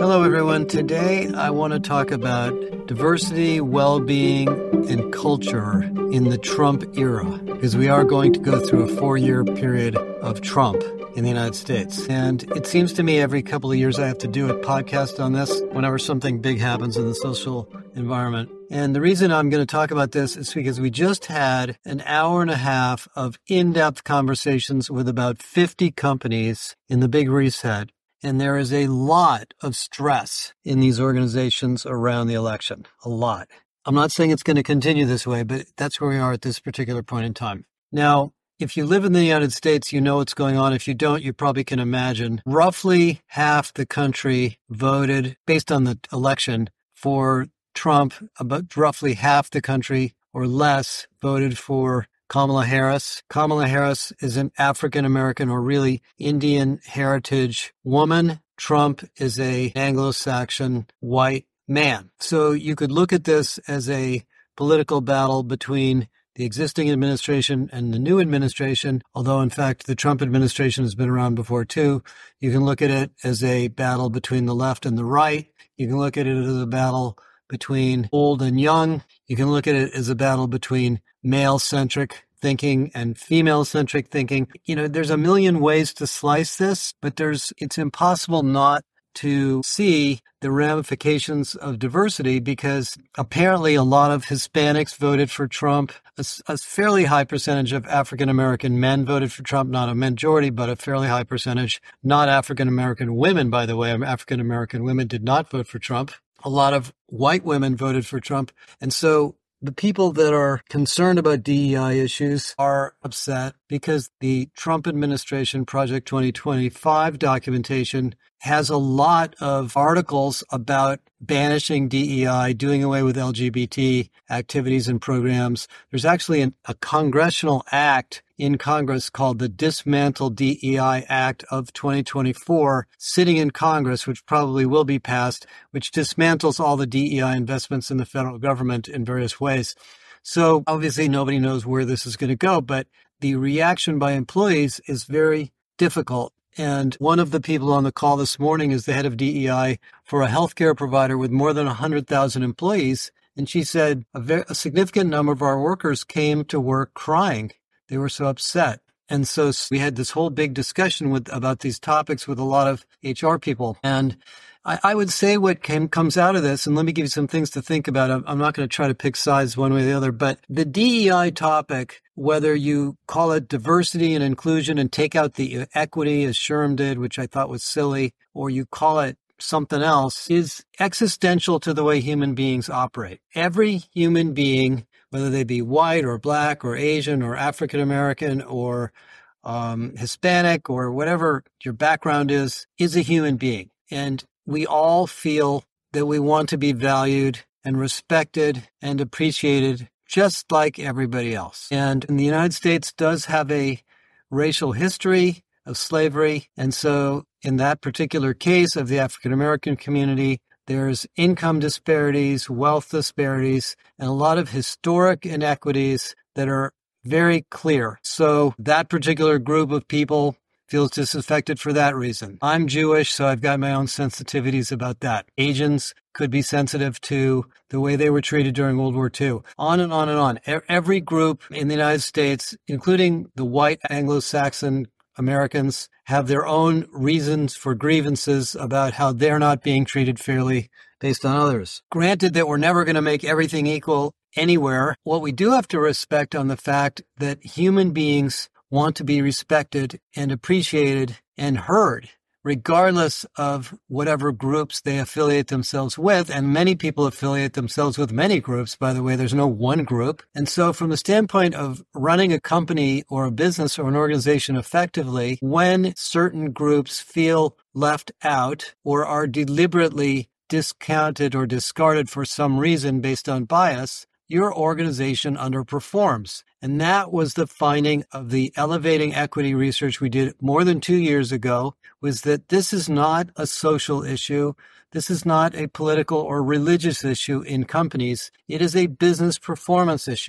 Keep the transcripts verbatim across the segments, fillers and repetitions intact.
Hello, everyone. Today, I want to talk about diversity, well-being, and culture in the Trump era, because we are going to go through a four-year period of Trump in the United States. And it seems to me every couple of years I have to do a podcast on this whenever something big happens in the social environment. And the reason I'm going to talk about this is because we just had an hour and a half of in-depth conversations with about fifty companies in the Big Reset. And there is a lot of stress in these organizations around the election. A lot. I'm not saying it's going to continue this way, but that's where we are at this particular point in time. Now, if you live in the United States, you know what's going on. If you don't, you probably can imagine. Roughly half the country voted, based on the election, for Trump. About roughly half the country or less voted for Kamala Harris. Kamala Harris is an African-American or really Indian heritage woman. Trump is a Anglo-Saxon white man. So you could look at this as a political battle between the existing administration and the new administration, although in fact the Trump administration has been around before too. You can look at it as a battle between the left and the right. You can look at it as a battle between old and young. You can look at it as a battle between male-centric thinking and female-centric thinking. You know, there's a million ways to slice this, but there's it's impossible not to see the ramifications of diversity, because apparently a lot of Hispanics voted for Trump. A, a fairly high percentage of African-American men voted for Trump, not a majority, but a fairly high percentage. Not African-American women, by the way. African-American women did not vote for Trump. A lot of white women voted for Trump. And so the people that are concerned about D E I issues are upset because the Trump administration Project twenty twenty-five documentation has a lot of articles about banishing D E I, doing away with L G B T activities and programs. There's actually an, a congressional act in Congress called the Dismantle D E I Act of twenty twenty-four, sitting in Congress, which probably will be passed, which dismantles all the D E I investments in the federal government in various ways. So obviously nobody knows where this is going to go, but the reaction by employees is very difficult. And one of the people on the call this morning is the head of D E I for a healthcare provider with more than one hundred thousand employees. And she said a, very, a significant number of our workers came to work crying. They were so upset. And so we had this whole big discussion with about these topics with a lot of H R people. And I, I would say what came, comes out of this, and let me give you some things to think about. I'm, I'm not going to try to pick sides one way or the other, but the D E I topic, whether you call it diversity and inclusion and take out the equity as Sherm did, which I thought was silly, or you call it something else, is existential to the way human beings operate. Every human being, whether they be white or black or Asian or African-American or um, Hispanic or whatever your background is, is a human being. And we all feel that we want to be valued and respected and appreciated just like everybody else. And the United States does have a racial history of slavery. And so in that particular case of the African-American community, there's income disparities, wealth disparities, and a lot of historic inequities that are very clear. So that particular group of people feels disaffected for that reason. I'm Jewish, so I've got my own sensitivities about that. Asians could be sensitive to the way they were treated during World War Two. On and on and on. Every group in the United States, including the white Anglo-Saxon Americans, have their own reasons for grievances about how they're not being treated fairly based on others. Granted that we're never going to make everything equal anywhere, what we do have to respect on the fact that human beings want to be respected and appreciated and heard, regardless of whatever groups they affiliate themselves with. And many people affiliate themselves with many groups, by the way. There's no one group. And so from the standpoint of running a company or a business or an organization effectively, when certain groups feel left out or are deliberately discounted or discarded for some reason based on bias, your organization underperforms. And that was the finding of the Elevating Equity research we did more than two years ago, was that this is not a social issue. This is not a political or religious issue in companies. It is a business performance issue.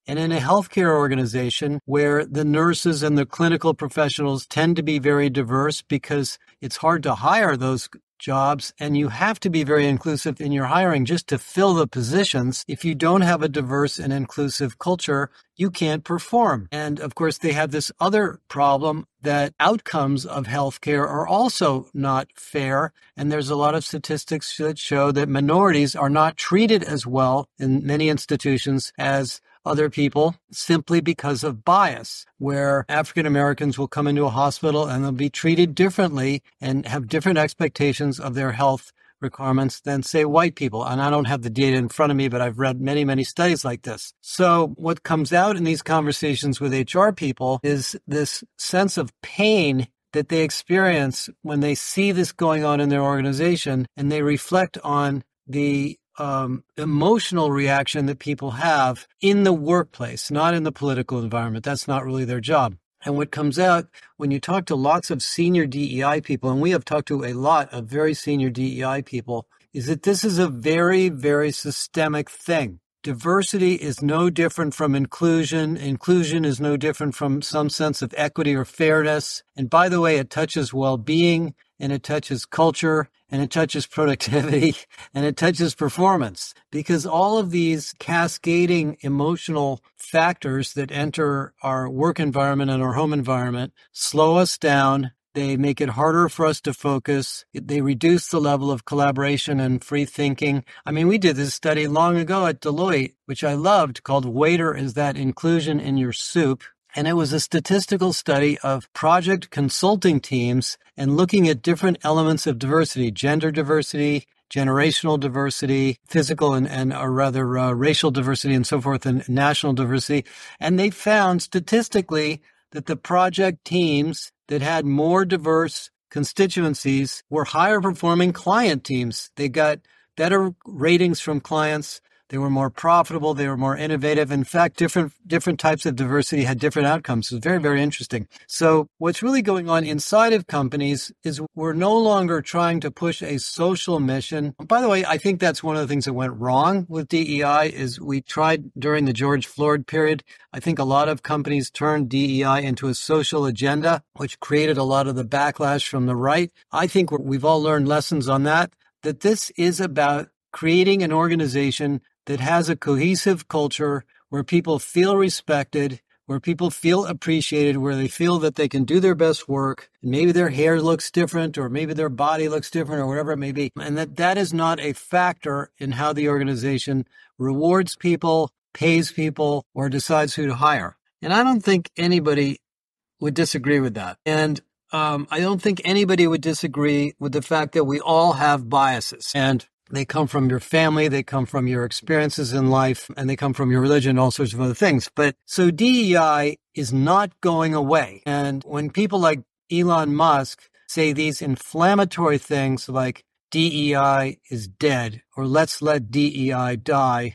And in a healthcare organization where the nurses and the clinical professionals tend to be very diverse because it's hard to hire those jobs, and you have to be very inclusive in your hiring just to fill the positions. If you don't have a diverse and inclusive culture, you can't perform. And of course, they have this other problem that outcomes of healthcare are also not fair. And there's a lot of statistics that show that minorities are not treated as well in many institutions as other people simply because of bias, where African Americans will come into a hospital and they'll be treated differently and have different expectations of their health requirements than, say, white people. And I don't have the data in front of me, but I've read many, many studies like this. So what comes out in these conversations with H R people is this sense of pain that they experience when they see this going on in their organization, and they reflect on the Um, emotional reaction that people have in the workplace, not in the political environment. That's not really their job. And what comes out when you talk to lots of senior D E I people, and we have talked to a lot of very senior D E I people, is that this is a very, very systemic thing. Diversity is no different from inclusion. Inclusion is no different from some sense of equity or fairness. And by the way, it touches well-being, and it touches culture, and it touches productivity, and it touches performance, because all of these cascading emotional factors that enter our work environment and our home environment slow us down. They make it harder for us to focus. They reduce the level of collaboration and free thinking. I mean, we did this study long ago at Deloitte, which I loved, called Waiter, Is That Inclusion in Your Soup? And it was a statistical study of project consulting teams and looking at different elements of diversity, gender diversity, generational diversity, physical and, and or rather uh, racial diversity and so forth, and national diversity. And they found statistically that the project teams that had more diverse constituencies were higher performing client teams. They got better ratings from clients. They were more profitable. They were more innovative. In fact, different different types of diversity had different outcomes. It was very, very interesting. So what's really going on inside of companies is we're no longer trying to push a social mission. By the way, I think that's one of the things that went wrong with D E I is we tried during the George Floyd period. I think a lot of companies turned D E I into a social agenda, which created a lot of the backlash from the right. I think we've all learned lessons on that, that this is about creating an organization that has a cohesive culture where people feel respected, where people feel appreciated, where they feel that they can do their best work. And maybe their hair looks different, or maybe their body looks different, or whatever it may be. And that that is not a factor in how the organization rewards people, pays people, or decides who to hire. And I don't think anybody would disagree with that. And um, I don't think anybody would disagree with the fact that we all have biases. And they come from your family, they come from your experiences in life, and they come from your religion, all sorts of other things. But so D E I is not going away. And when people like Elon Musk say these inflammatory things like D E I is dead, or let's let D E I die,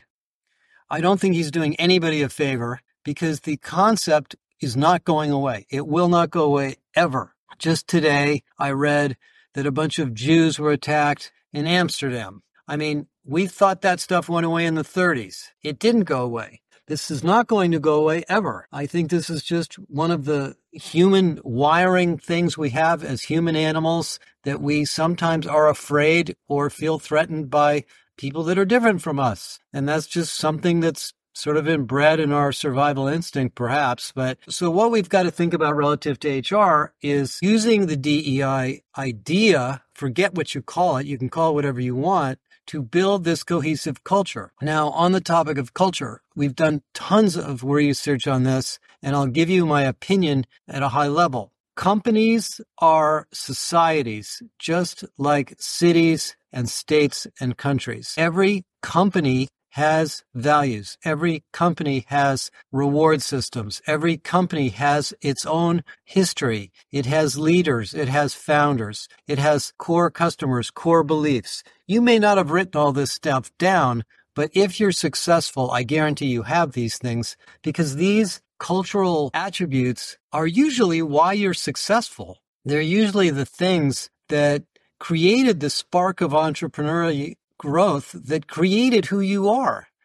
I don't think he's doing anybody a favor, because the concept is not going away. It will not go away ever. Just today, I read that a bunch of Jews were attacked in Amsterdam. I mean, we thought that stuff went away in the thirties. It didn't go away. This is not going to go away ever. I think this is just one of the human wiring things we have as human animals, that we sometimes are afraid or feel threatened by people that are different from us. And that's just something that's sort of inbred in our survival instinct, perhaps. But so what we've got to think about relative to H R is using the D E I idea, forget what you call it, you can call it whatever you want, to build this cohesive culture. Now, on the topic of culture, we've done tons of research on this, and I'll give you my opinion at a high level. Companies are societies, just like cities and states and countries. Every company has values. Every company has reward systems. Every company has its own history. It has leaders. It has founders. It has core customers, core beliefs. You may not have written all this stuff down, but if you're successful, I guarantee you have these things, because these cultural attributes are usually why you're successful. They're usually the things that created the spark of entrepreneurial growth that created who you are.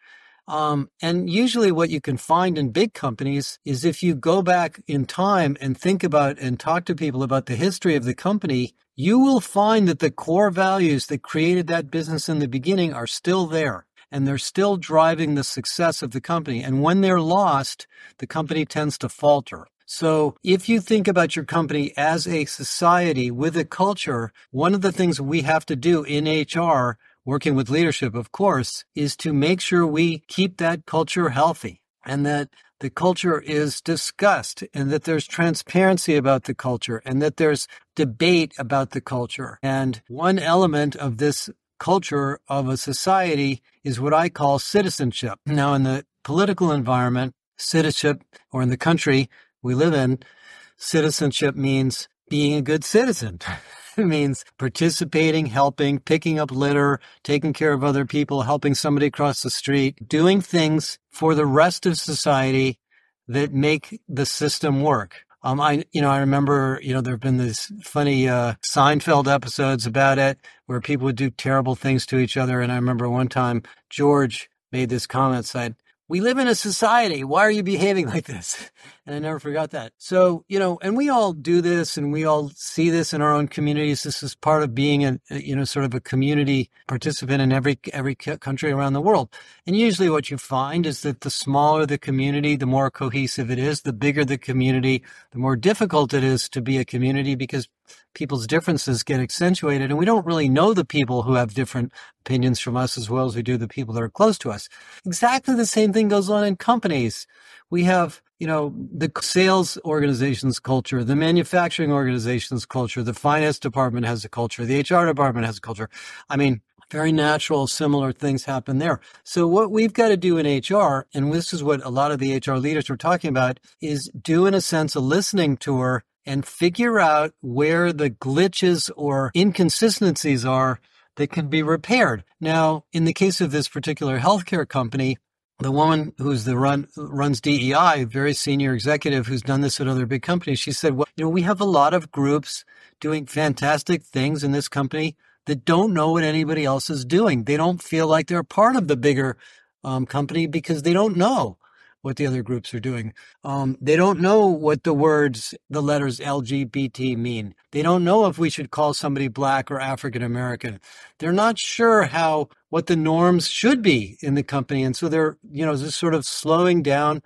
Um, and usually what you can find in big companies is if you go back in time and think about and talk to people about the history of the company, you will find that the core values that created that business in the beginning are still there. And they're still driving the success of the company. And when they're lost, the company tends to falter. So if you think about your company as a society with a culture, one of the things we have to do in H R, working with leadership, of course, is to make sure we keep that culture healthy and that the culture is discussed and that there's transparency about the culture and that there's debate about the culture. And one element of this culture of a society is what I call citizenship. Now, in the political environment, citizenship, or in the country we live in, citizenship means being a good citizen. It means participating, helping, picking up litter, taking care of other people, helping somebody across the street, doing things for the rest of society that make the system work. Um, I, you know, I remember, you know, there have been these funny uh, Seinfeld episodes about it where people would do terrible things to each other. And I remember one time George made this comment, said, "We live in a society. Why are you behaving like this?" And I never forgot that. So, you know, and we all do this and we all see this in our own communities. This is part of being a, you know, sort of a community participant in every, every country around the world. And usually what you find is that the smaller the community, the more cohesive it is. The bigger the community, the more difficult it is to be a community because people's differences get accentuated. And we don't really know the people who have different opinions from us as well as we do the people that are close to us. Exactly the same thing goes on in companies. We have, you know, the sales organization's culture, the manufacturing organization's culture, the finance department has a culture, the H R department has a culture. I mean, very natural, similar things happen there. So what we've got to do in H R, and this is what a lot of the H R leaders were talking about, is do, in a sense, a listening tour and figure out where the glitches or inconsistencies are that can be repaired. Now, in the case of this particular healthcare company, the woman who's the run runs D E I, very senior executive who's done this at other big companies, she said, well, you know, we have a lot of groups doing fantastic things in this company that don't know what anybody else is doing. They don't feel like they're part of the bigger um, company because they don't know what the other groups are doing. Um, they don't know what the words, the letters L G B T mean. They don't know if we should call somebody Black or African American. They're not sure how, what the norms should be in the company. And so they're, you know, just sort of slowing down,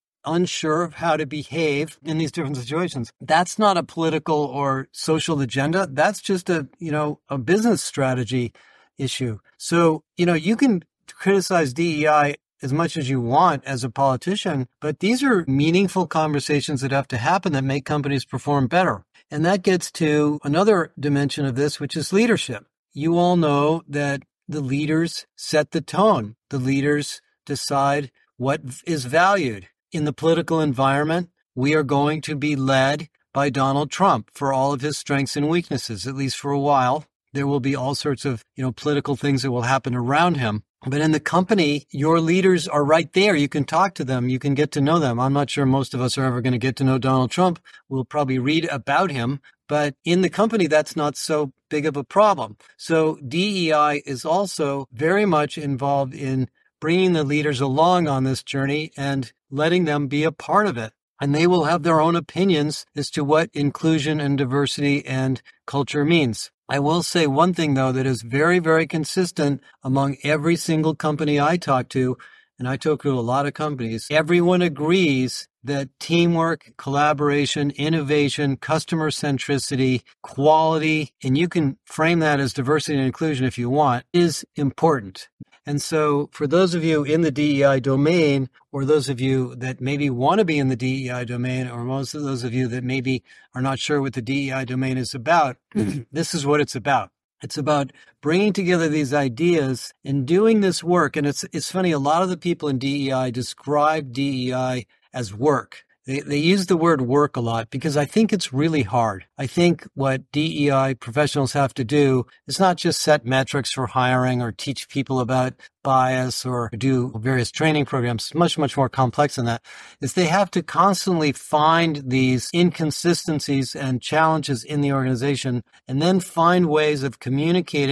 unsure of how to behave in these different situations. That's not a political or social agenda. That's just a, you know, a business strategy issue. So, you know, you can criticize D E I as much as you want as a politician, but these are meaningful conversations that have to happen that make companies perform better. And that gets to another dimension of this, which is leadership. You all know that the leaders set the tone. The leaders decide what is valued. In the political environment, we are going to be led by Donald Trump for all of his strengths and weaknesses, at least for a while. There will be all sorts of, you know, political things that will happen around him. But in the company, your leaders are right there. You can talk to them. You can get to know them. I'm not sure most of us are ever going to get to know Donald Trump. We'll probably read about him. But in the company, that's not so big of a problem. So D E I is also very much involved in bringing the leaders along on this journey and letting them be a part of it. And they will have their own opinions as to what inclusion and diversity and culture means. I will say one thing, though, that is very, very consistent among every single company I talk to, and I talk to a lot of companies. Everyone agrees that teamwork, collaboration, innovation, customer centricity, quality, and you can frame that as diversity and inclusion if you want, is important. And so for those of you in the D E I domain, or those of you that maybe want to be in the D E I domain, or most of those of you that maybe are not sure what the D E I domain is about, this is what it's about. It's about bringing together these ideas and doing this work. And it's it's funny, a lot of the people in D E I describe D E I as work. They, they use the word work a lot because I think it's really hard. I think what D E I professionals have to do is not just set metrics for hiring or teach people about bias or do various training programs. It's much, much more complex than that. Is they have to constantly find these inconsistencies and challenges in the organization and then find ways of communicating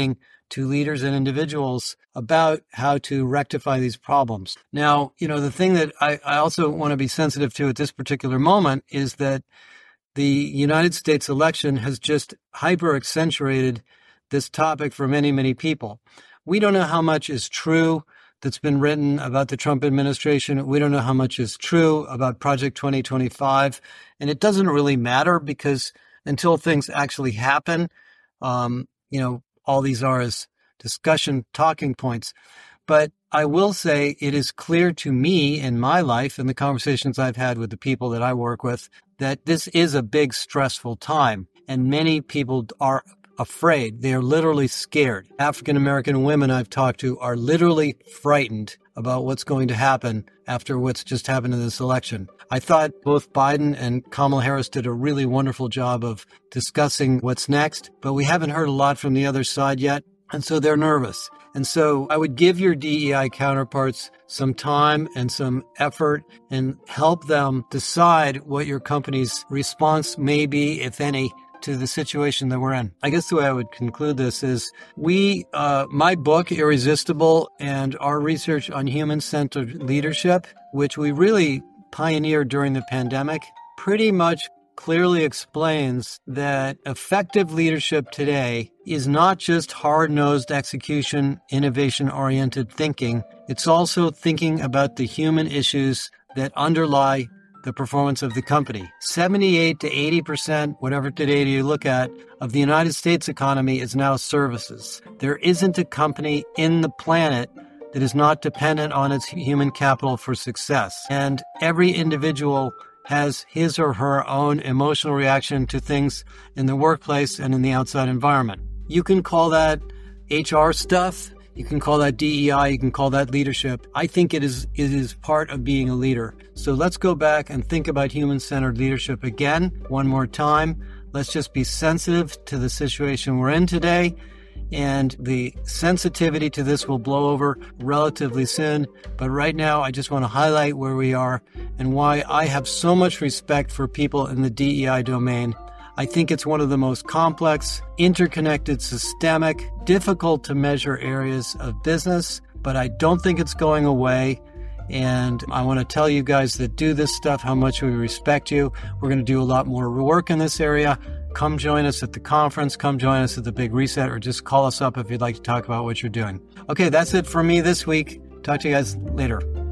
to leaders and individuals about how to rectify these problems. Now, you know, the thing that I, I also want to be sensitive to at this particular moment is that the United States election has just hyper accentuated this topic for many, many people. We don't know how much is true that's been written about the Trump administration. We don't know how much is true about Project twenty twenty-five. And it doesn't really matter because until things actually happen, um, you know, all these are is discussion talking points. But I will say it is clear to me in my life and the conversations I've had with the people that I work with that this is a big stressful time. And many people are afraid. They are literally scared. African-American women I've talked to are literally frightened about what's going to happen after what's just happened in this election. I thought both Biden and Kamala Harris did a really wonderful job of discussing what's next, but we haven't heard a lot from the other side yet, and so they're nervous. And so I would give your D E I counterparts some time and some effort and help them decide what your company's response may be, if any, to the situation that we're in. I guess the way I would conclude this is we, uh, my book, Irresistible, and our research on human-centered leadership, which we really pioneered during the pandemic, pretty much clearly explains that effective leadership today is not just hard-nosed execution, innovation-oriented thinking. It's also thinking about the human issues that underlie the performance of the company. seventy-eight to eighty percent, whatever data you look at, of the United States economy is now services. There isn't a company in the planet that is not dependent on its human capital for success. And every individual has his or her own emotional reaction to things in the workplace and in the outside environment. You can call that H R stuff. You can call that D E I, you can call that leadership. I think it is it is part of being a leader. So let's go back and think about human-centered leadership again, one more time. Let's just be sensitive to the situation we're in today, and the sensitivity to this will blow over relatively soon. But right now, I just want to highlight where we are and why I have so much respect for people in the D E I domain. I think it's one of the most complex, interconnected, systemic, difficult to measure areas of business, but I don't think it's going away. And I want to tell you guys that do this stuff how much we respect you. We're going to do a lot more work in this area. Come join us at the conference. Come join us at the Big Reset, or just call us up if you'd like to talk about what you're doing. Okay, that's it for me this week. Talk to you guys later.